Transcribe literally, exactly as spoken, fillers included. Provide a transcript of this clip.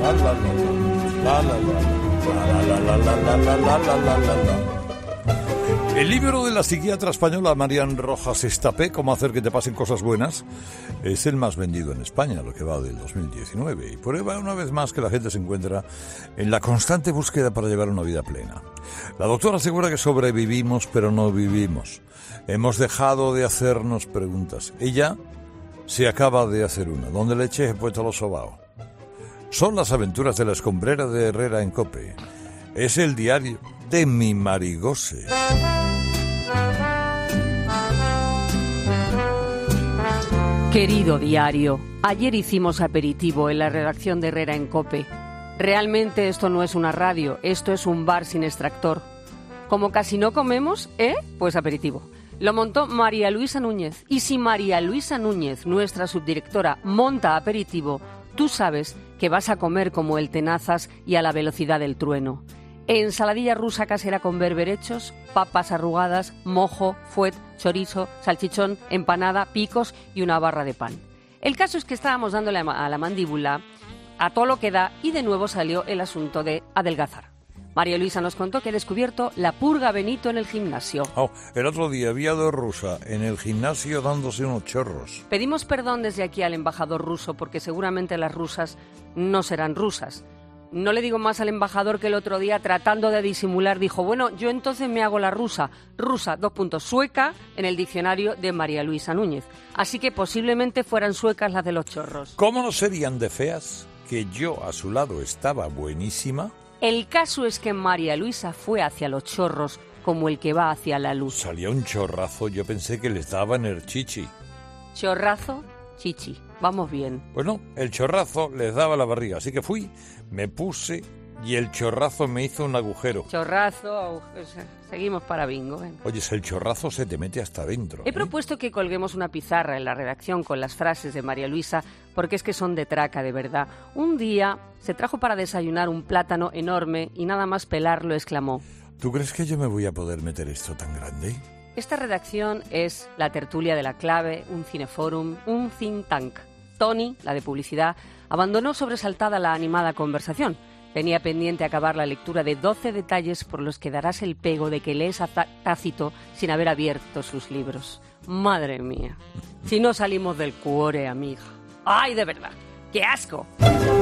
la la la la la la la la la la la la la. El libro de la psiquiatra española Marian Rojas Estapé, Cómo hacer que te pasen cosas buenas, es el más vendido en España, lo que va del dos mil diecinueve, y prueba una vez más que la gente se encuentra en la constante búsqueda para llevar una vida plena. La doctora asegura que sobrevivimos, pero no vivimos. Hemos dejado de hacernos preguntas. Ella se acaba de hacer una. ¿Dónde le eché he puesto los sobaos? Son las aventuras de la escombrera de Herrera en COPE. Es el diario de mi Marigose. Querido diario, ayer hicimos aperitivo en la redacción de Herrera en COPE. Realmente esto no es una radio, esto es un bar sin extractor. Como casi no comemos, ¿eh? Pues aperitivo. Lo montó María Luisa Núñez. Y si María Luisa Núñez, nuestra subdirectora, monta aperitivo, tú sabes que vas a comer como el tenazas y a la velocidad del trueno. Ensaladilla rusa casera con berberechos, papas arrugadas, mojo, fuet, chorizo, salchichón, empanada, picos y una barra de pan. El caso es que estábamos dándole a la mandíbula a todo lo que da y de nuevo salió el asunto de adelgazar. María Luisa nos contó que ha descubierto la purga Benito en el gimnasio. Oh, el otro día había dos rusas en el gimnasio dándose unos chorros. Pedimos perdón desde aquí al embajador ruso porque seguramente las rusas no serán rusas. No le digo más al embajador que el otro día, tratando de disimular, dijo, bueno, yo entonces me hago la rusa, rusa, dos puntos, sueca, en el diccionario de María Luisa Núñez. Así que posiblemente fueran suecas las de los chorros. ¿Cómo no serían de feas? Que yo a su lado estaba buenísima. El caso es que María Luisa fue hacia los chorros como el que va hacia la luz. Salía un chorrazo, yo pensé que les daban el chichi. Chorrazo, chichi. Vamos bien. Bueno, el chorrazo les daba la barriga, así que fui, me puse y el chorrazo me hizo un agujero. Chorrazo, agujero. Seguimos para bingo. ¿eh? Oye, el chorrazo se te mete hasta adentro. He ¿eh? propuesto que colguemos una pizarra en la redacción con las frases de María Luisa, porque es que son de traca, de verdad. Un día se trajo para desayunar un plátano enorme y nada más pelarlo exclamó: ¿Tú crees que yo me voy a poder meter esto tan grande? Esta redacción es la tertulia de la clave, un cineforum, un think tank. Tony, la de publicidad, abandonó sobresaltada la animada conversación. Tenía pendiente acabar la lectura de doce detalles por los que darás el pego de que lees a Tácito sin haber abierto sus libros. Madre mía, si no salimos del cuore, amiga. ¡Ay, de verdad! ¡Qué asco!